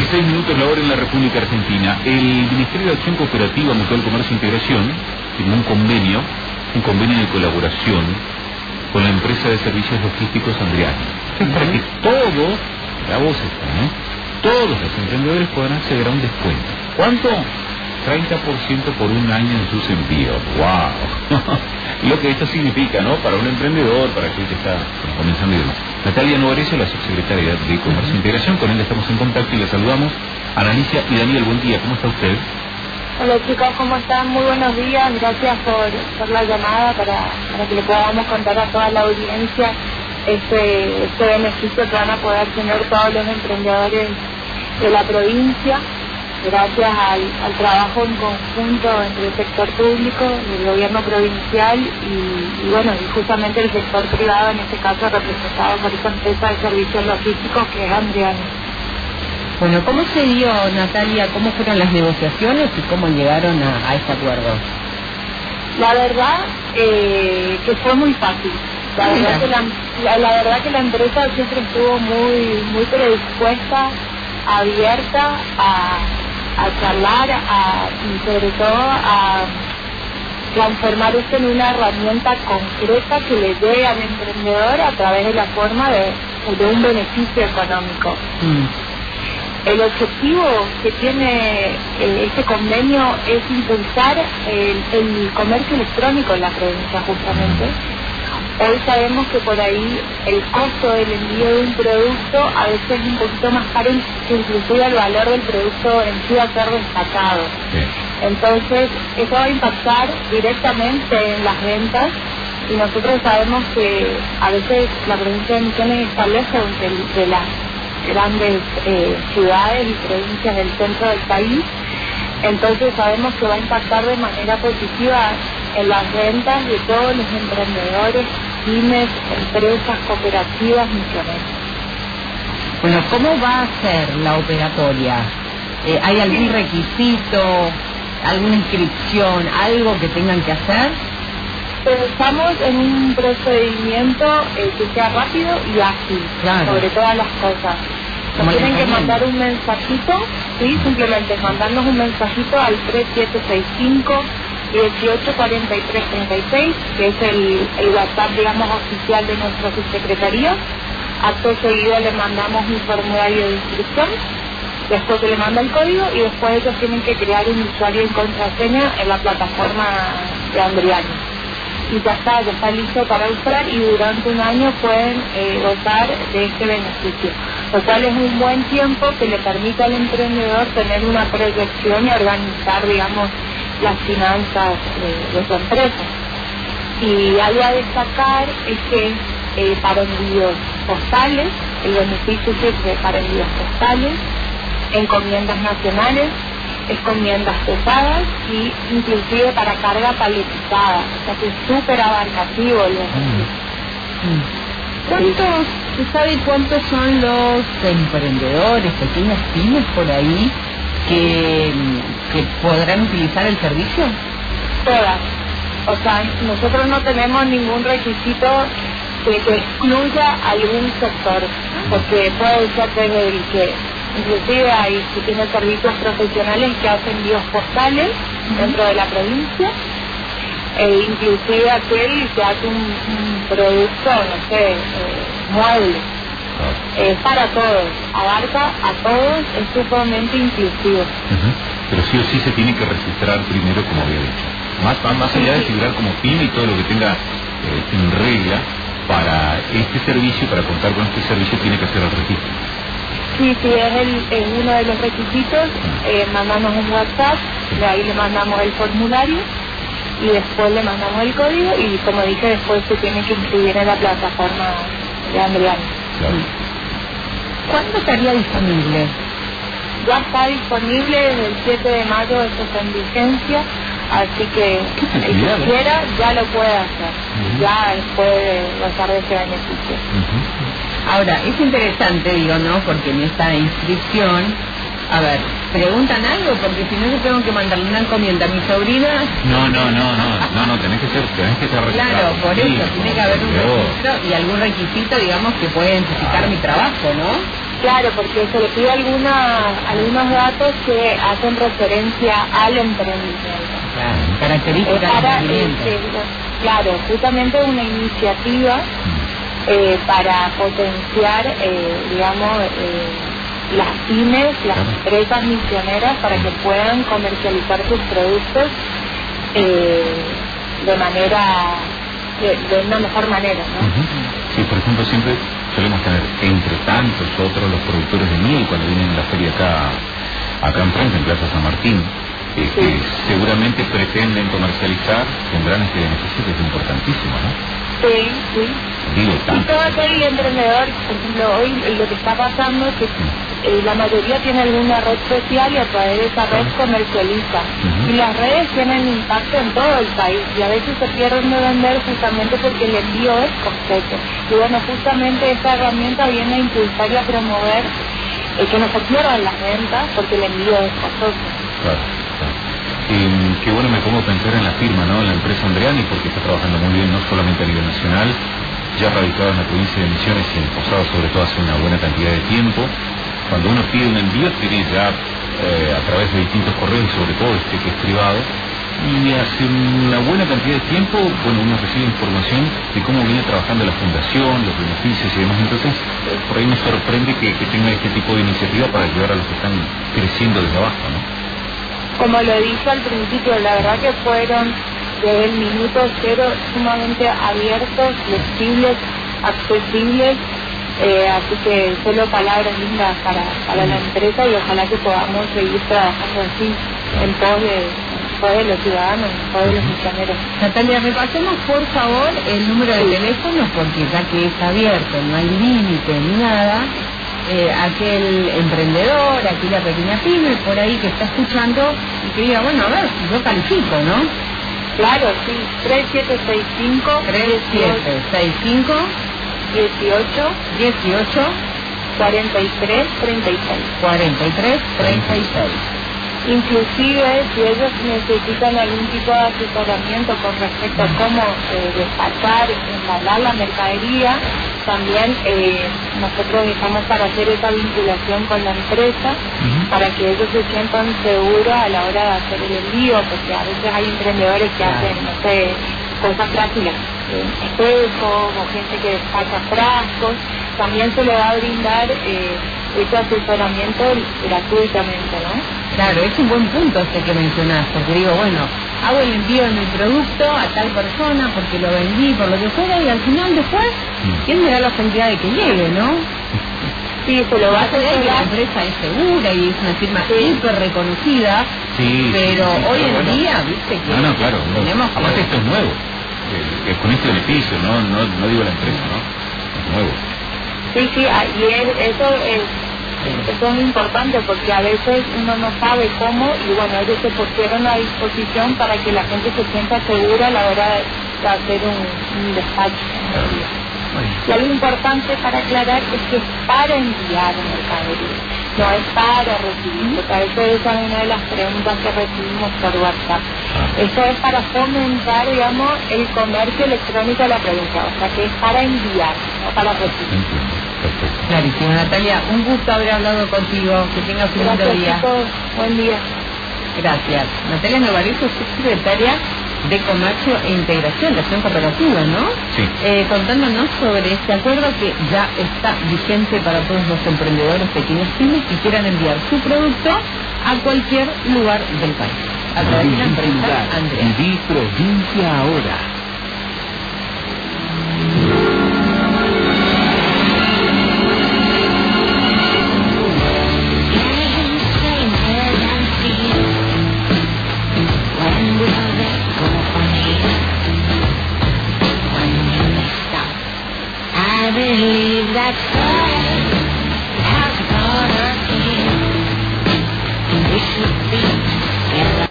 16 minutos la hora en la República Argentina. El Ministerio de Acción Cooperativa, Mutual Comercio e Integración firmó un convenio de colaboración con la empresa de servicios logísticos Andriani. Es para que todos, la voz está, ¿no? Todos los emprendedores puedan acceder a un descuento. ¿Cuánto? 30% por un año en sus envíos. ¡Wow! Lo que esto significa, ¿no? Para un emprendedor, para aquel que está comenzando y demás. Natalia Novarecio, la subsecretaria de Comercio e Integración, con él estamos en contacto y le saludamos. Analicia y Daniel, buen día, ¿cómo está usted? Hola chicos, ¿cómo están? Muy buenos días, gracias por la llamada para que le podamos contar a toda la audiencia este beneficio que van a poder tener todos los emprendedores de la provincia, gracias al trabajo en conjunto entre el sector público, el gobierno provincial y bueno, y justamente el sector privado, en este caso representado por esta empresa de servicios logísticos que es Andriani. Bueno, ¿cómo se dio, Natalia? ¿Cómo fueron las negociaciones y cómo llegaron a este acuerdo? La verdad que fue muy fácil. La verdad que la empresa siempre estuvo muy predispuesta, abierta a charlar, y sobre todo a transformar esto en una herramienta concreta que le llegue al emprendedor a través de la forma de un beneficio económico. El objetivo que tiene este convenio es impulsar el comercio electrónico en la provincia justamente. Hoy sabemos que por ahí el costo del envío de un producto a veces es un poquito más caro que inclusive el valor del producto en sí va a ser destacado. Entonces, eso va a impactar directamente en las ventas y nosotros sabemos que a veces la provincia de Misiones está lejos de las grandes ciudades y provincias del centro del país. Entonces sabemos que va a impactar de manera positiva en las ventas de todos los emprendedores, pymes, empresas, cooperativas, misioneras. Bueno, ¿cómo va a ser la operatoria? ¿Hay algún requisito, alguna inscripción, algo que tengan que hacer? Estamos en un procedimiento que sea rápido y ágil, claro, sobre todas las cosas. Nos tienen que mandar un mensajito, ¿sí? Simplemente mandarnos un mensajito al 3765-184336, que es el WhatsApp, digamos, oficial de nuestra subsecretaría. Acto seguido le mandamos un formulario de inscripción, después se le manda el código y después ellos tienen que crear un usuario y contraseña en la plataforma de Andriani. Y ya está listo para usar y durante un año pueden gozar de este beneficio, lo cual es un buen tiempo que le permite al emprendedor tener una proyección y organizar, digamos, las finanzas de su empresa. Y algo a destacar es que para envíos postales, el beneficio sirve para envíos postales, encomiendas nacionales, encomiendas pesadas y inclusive para carga paletizada, o sea que es súper abarcativo el beneficio. ¿Se sabe cuántos son los emprendedores, pequeñas pymes por ahí que podrán utilizar el servicio? Todas. O sea, nosotros no tenemos ningún requisito que excluya algún sector, porque puede ser desde el que inclusive hay que tiene servicios profesionales que hacen envíos postales dentro de la provincia, inclusive aquel que hace un producto, no sé, mueble. Para todos, abarca a todos, es sumamente inclusivo. Pero sí o sí se tiene que registrar primero, como había dicho. Más allá de figurar como pyme y todo lo que tenga en regla para este servicio, para contar con este servicio, tiene que hacer el registro. Sí, es uno de los requisitos. Mandamos un WhatsApp, de ahí le mandamos el formulario y después le mandamos el código y, como dije, después se tiene que inscribir en la plataforma de Andriani. Claro. ¿Cuándo estaría disponible? Ya está disponible desde el 7 de mayo, esto está en vigencia, así que el que quiera ya lo puede hacer, ya puede gozar de ese beneficio. Ahora, es interesante, digo, ¿no? Porque en esta inscripción, a ver, ¿preguntan algo? Porque si no, yo tengo que mandarle una encomienda a mi sobrina. No, tenés que ser registrado. Claro, por eso, tiene que haber un registro y algún requisito, digamos, que pueda identificar mi trabajo, ¿no? Claro, porque se le pide algunos datos que hacen referencia al emprendimiento. Claro, características Para, del emprendimiento. claro, justamente una iniciativa para potenciar, digamos, las pymes, las empresas misioneras para que puedan comercializar sus productos de una mejor manera, ¿no? Sí, por ejemplo, siempre solemos tener, entre tantos otros, los productores de miel cuando vienen a la feria acá en Francia, en Plaza San Martín, que seguramente pretenden comercializar, tendrán este beneficio que es importantísimo, ¿no? Sí. Digo, Y todo aquel emprendedor, por ejemplo, hoy lo que está pasando es que la mayoría tiene alguna red social y a través de esa red comercializa. Y las redes tienen impacto en todo el país y a veces se pierden de vender justamente porque el envío es costoso. Y bueno, justamente esta herramienta viene a impulsar y a promover que no se pierdan las ventas porque el envío es costoso. Claro. Qué bueno, me pongo a pensar en la firma, ¿no? En la empresa Andreani, porque está trabajando muy bien, no solamente a nivel nacional, ya radicado en la provincia de Misiones y en Posadas, sobre todo hace una buena cantidad de tiempo. Cuando uno pide un envío, tiene ya a través de distintos correos, sobre todo este que es privado, y hace una buena cantidad de tiempo, bueno, uno recibe información de cómo viene trabajando la fundación, los beneficios y demás. Entonces, por ahí me sorprende que tenga este tipo de iniciativa para ayudar a los que están creciendo desde abajo, ¿no? Como lo dije al principio, la verdad que fueron desde el minuto cero sumamente abiertos, flexibles, accesibles, así que solo palabras lindas para la empresa y ojalá que podamos seguir trabajando así en pos de los ciudadanos, en pos de los misioneros. Natalia, repasemos por favor el número de teléfono, porque ya que es abierto, no hay límite ni nada. Aquel emprendedor, aquella pequeña pyme por ahí que está escuchando y que diga, bueno, a ver, yo califico, ¿no? Claro, sí, 3765 18 43 36. Inclusive, si ellos necesitan algún tipo de asesoramiento con respecto a cómo despachar, embalar la mercadería, también nosotros estamos para hacer esa vinculación con la empresa, para que ellos se sientan seguros a la hora de hacer el envío, porque a veces hay emprendedores que hacen, no sé, cosas prácticas, espejos o gente que despacha frascos. También se le va a brindar ese asesoramiento gratuitamente, ¿no? Claro, es un buen punto este que mencionás, porque digo, bueno, hago el envío de mi producto a tal persona porque lo vendí, por lo que fuera, y al final después, ¿quién me da la cantidad de que llegue, no? Sí, se lo va a hacer. La empresa es segura y es una firma súper reconocida, pero hoy en día, viste que claro, tenemos que... Aparte esto es nuevo, con este beneficio, no digo la empresa, ¿no? Es nuevo. Sí, y eso es importante porque a veces uno no sabe cómo y bueno, ellos se pusieron a disposición para que la gente se sienta segura a la hora de hacer un despacho. Y algo importante para aclarar es que es para enviar mercadería, no es para recibir, porque a veces esa es una de las preguntas que recibimos por WhatsApp. Eso es para fomentar, digamos, el comercio electrónico de la provincia, o sea que es para enviar, no para recibir. Clarísimo, Natalia, un gusto haber hablado contigo, que tengas un lindo día. Chicos, buen día. Gracias. Natalia Novarezo, secretaria de Comercio e Integración de Acción Cooperativa, ¿no? Sí. Contándonos sobre este acuerdo que ya está vigente para todos los emprendedores pequeños pymes que quieran enviar su producto a cualquier lugar del país. A través de la empresa Andrea. Viví provincia ahora. I believe that's right.